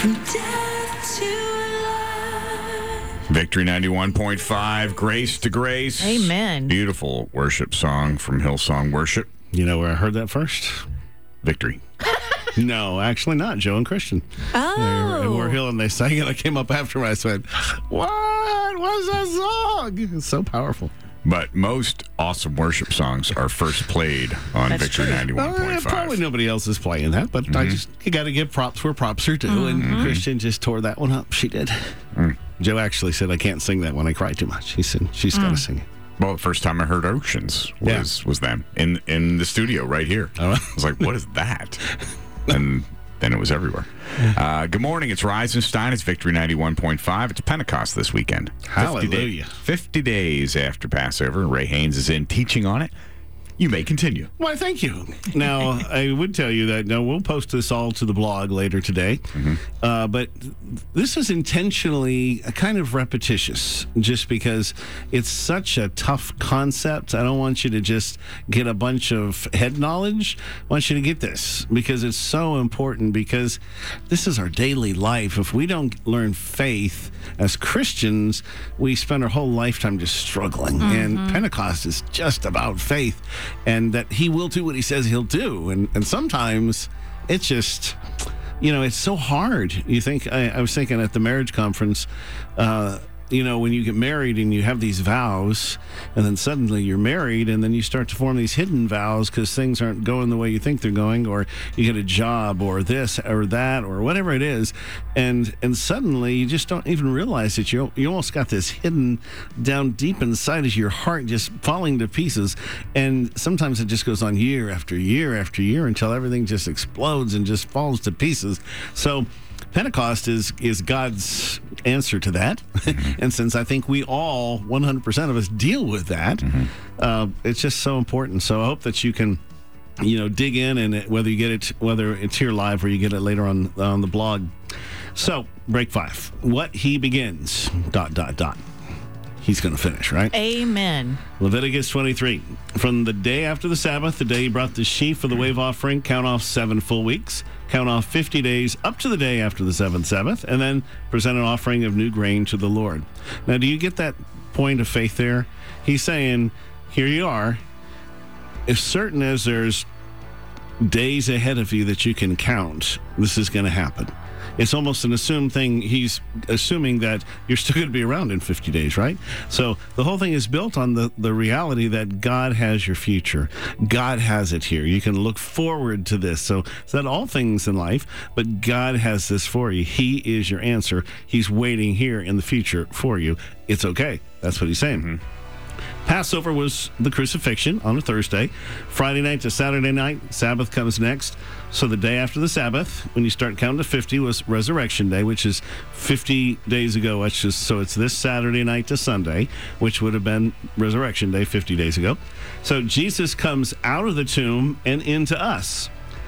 from death to life. Victory 91.5, Grace to Grace. Amen. Beautiful worship song from Hillsong Worship. You know where I heard that first? Victory. No, actually not. Joe and Christian. Oh. And War Hill, and they sang it. I came up after me. I said, what? What's that song? It's so powerful. But most awesome worship songs are first played on That's Victory true. 91.5. Probably nobody else is playing that, but you got to give props where props are due. And Christian just tore that one up. She did. Joe actually said, I can't sing that one. I cry too much. He said, she's got to sing it. Well, the first time I heard Oceans was them in the studio right here. Oh. I was like, what is that? And then it was everywhere. Good morning. It's Reisenstein. It's Victory 91.5. It's Pentecost this weekend. Hallelujah. 50 days after Passover. Ray Haynes is in teaching on it. You may continue. Why, thank you. Now, I would tell you that we'll post this all to the blog later today. But this is intentionally kind of repetitious just because it's such a tough concept. I don't want you to just get a bunch of head knowledge. I want you to get this because it's so important because this is our daily life. If we don't learn faith as Christians, we spend our whole lifetime just struggling. And Pentecost is just about faith. And that he will do what he says he'll do. And sometimes it's just, it's so hard. You think, I was thinking at the marriage conference, when you get married and you have these vows, and then suddenly you're married, and then you start to form these hidden vows because things aren't going the way you think they're going, or you get a job, or this, or that, or whatever it is, and suddenly you just don't even realize that you almost got this hidden down deep inside of your heart, just falling to pieces, and sometimes it just goes on year after year after year until everything just explodes and just falls to pieces. So Pentecost is God's answer to that. And since I think we all, 100% of us, deal with that, it's just so important. So I hope that you can, dig in, and whether it's here live or you get it later on the blog. So, break 5. What he begins, ... He's going to finish, right? Amen. Leviticus 23. From the day after the Sabbath, the day he brought the sheaf for the wave offering, count off 7 full weeks. Count off 50 days up to the day after the 7th Sabbath, and then present an offering of new grain to the Lord. Now, do you get that point of faith there? He's saying, here you are. As certain as there's days ahead of you that you can count, this is going to happen. It's almost an assumed thing. He's assuming that you're still going to be around in 50 days, right? So the whole thing is built on the reality that God has your future. God has it here. You can look forward to this. So it's not all things in life, but God has this for you. He is your answer. He's waiting here in the future for you. It's okay. That's what he's saying. Passover was the crucifixion on a Thursday. Friday night to Saturday night, Sabbath comes next. So the day after the Sabbath, when you start counting to 50, was Resurrection Day, which is 50 days ago. So it's this Saturday night to Sunday, which would have been Resurrection Day 50 days ago. So Jesus comes out of the tomb and into us.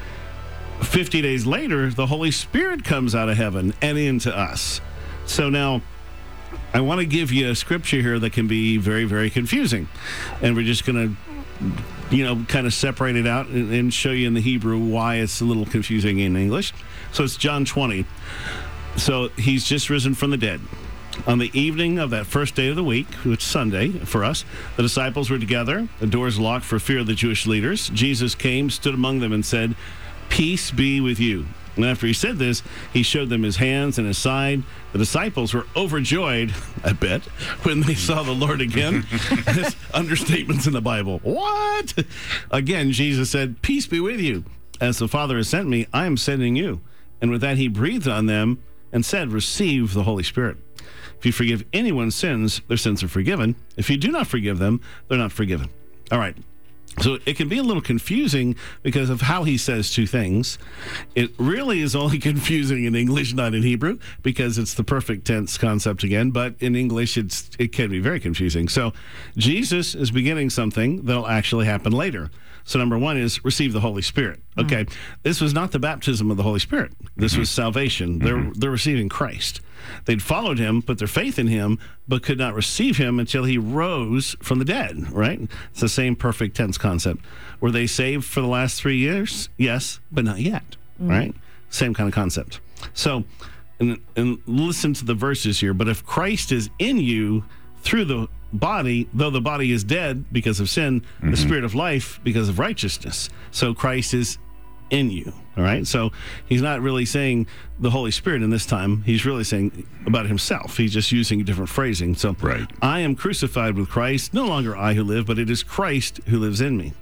50 days later, the Holy Spirit comes out of heaven and into us. So now, I want to give you a scripture here that can be very, very confusing. And we're just going to, kind of separate it out and show you in the Hebrew why it's a little confusing in English. So it's John 20. So he's just risen from the dead. On the evening of that first day of the week, which is Sunday for us, the disciples were together, the doors locked for fear of the Jewish leaders. Jesus came, stood among them, and said, "Peace be with you." And after he said this, he showed them his hands and his side. The disciples were overjoyed, I bet, when they saw the Lord again. There's understatements in the Bible. What? Again, Jesus said, "Peace be with you. As the Father has sent me, I am sending you." And with that, he breathed on them and said, "Receive the Holy Spirit. If you forgive anyone's sins, their sins are forgiven. If you do not forgive them, they're not forgiven." All right. So it can be a little confusing because of how he says two things. It really is only confusing in English, not in Hebrew, because it's the perfect tense concept again. But in English, it can be very confusing. So Jesus is beginning something that'll actually happen later. So number one is receive the Holy Spirit. Okay, this was not the baptism of the Holy Spirit. This was salvation. They're receiving Christ. They'd followed him, put their faith in him, but could not receive him until he rose from the dead, right? It's the same perfect tense concept. Were they saved for the last 3 years? Yes, but not yet, right? Same kind of concept. So and listen to the verses here. But if Christ is in you through the body, though the body is dead because of sin, the spirit of life because of righteousness. So Christ is in you. All right. So he's not really saying the Holy Spirit in this time. He's really saying about himself. He's just using a different phrasing. So Right. I am crucified with Christ. No longer I who live, but it is Christ who lives in me.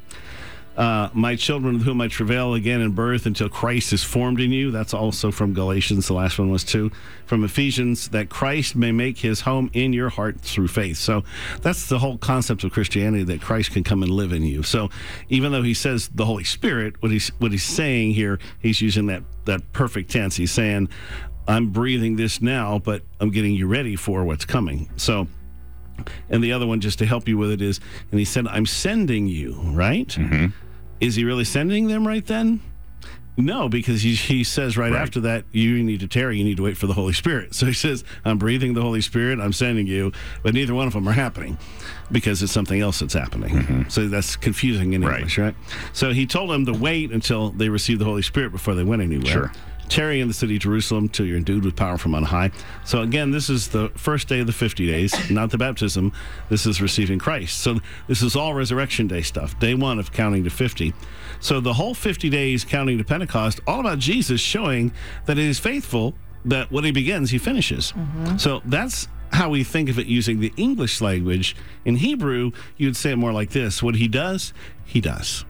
My children with whom I travail again in birth until Christ is formed in you. That's also from Galatians. The last one was too. From Ephesians, that Christ may make his home in your heart through faith. So that's the whole concept of Christianity, that Christ can come and live in you. So even though he says the Holy Spirit, what he's saying here, he's using that perfect tense. He's saying, I'm breathing this now, but I'm getting you ready for what's coming. So, and the other one, just to help you with it, is, and he said, I'm sending you, right? Mm-hmm. Is he really sending them right then? No, because he says right after that, you need to tarry, you need to wait for the Holy Spirit. So he says, I'm breathing the Holy Spirit, I'm sending you, but neither one of them are happening because it's something else that's happening. So that's confusing in English, right? So he told them to wait until they receive the Holy Spirit before they went anywhere. Sure. Tarry in the city of Jerusalem till you're endued with power from on high. So again, this is the first day of the 50 days, not the baptism. This is receiving Christ. So this is all resurrection day stuff, day one of counting to 50. So the whole 50 days counting to Pentecost, all about Jesus showing that it is faithful, that what he begins, he finishes. So that's how we think of it using the English language. In Hebrew, you'd say it more like this. What he does, he does.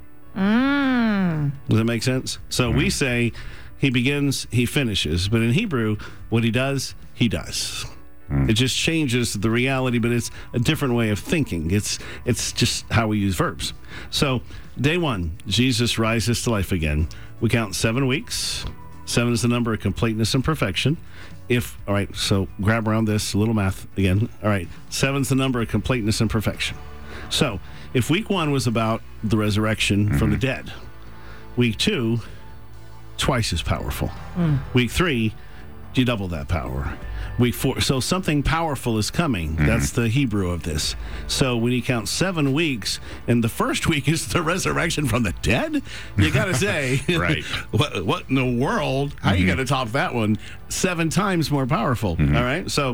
Does that make sense? So we say, he begins, he finishes. But in Hebrew, what he does, he does. It just changes the reality, but it's a different way of thinking. It's just how we use verbs. So day one, Jesus rises to life again. We count 7 weeks. 7 is the number of completeness and perfection. All right, so grab around this, a little math again. All right, 7 is the number of completeness and perfection. So if week 1 was about the resurrection from the dead, week 2, twice as powerful. Week 3, you double that power. Week 4, so something powerful is coming. That's the Hebrew of this. So when you count 7 weeks, and the first week is the resurrection from the dead, you got to say, Right. what in the world? How you got to top that one? 7 times more powerful. All right. So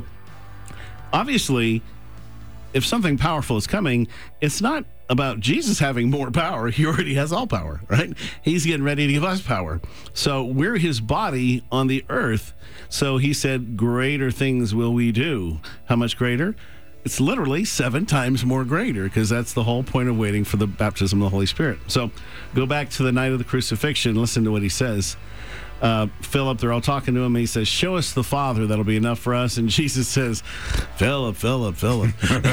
obviously, if something powerful is coming, it's not about Jesus having more power. He already has all power, right? He's getting ready to give us power. So we're his body on the earth. So he said, greater things will we do. How much greater? It's literally 7 times more greater, because that's the whole point of waiting for the baptism of the Holy Spirit. So go back to the night of the crucifixion. Listen to what he says. Philip, they're all talking to him. And he says, show us the Father. That'll be enough for us. And Jesus says, Philip. Dude,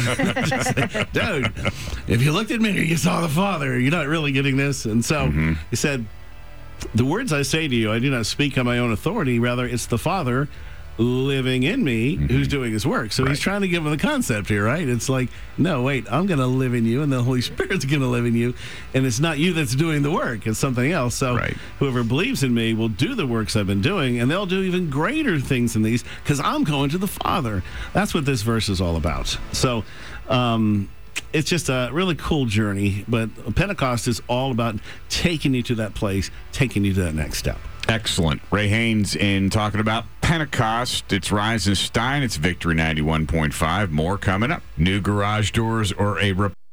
if you looked at me, you saw the Father. You're not really getting this. And so he said, the words I say to you, I do not speak on my own authority. Rather, it's the Father living in me who's doing his work. So he's trying to give him the concept here, right? It's like, no, wait, I'm going to live in you, and the Holy Spirit's going to live in you, and it's not you that's doing the work, it's something else. So whoever believes in me will do the works I've been doing, and they'll do even greater things than these, because I'm going to the Father. That's what this verse is all about. So it's just a really cool journey, but Pentecost is all about taking you to that place, taking you to that next step. Excellent. Ray Haynes in talking about Pentecost. It's Rise and Stein. It's Victory 91.5. More coming up. New garage doors or a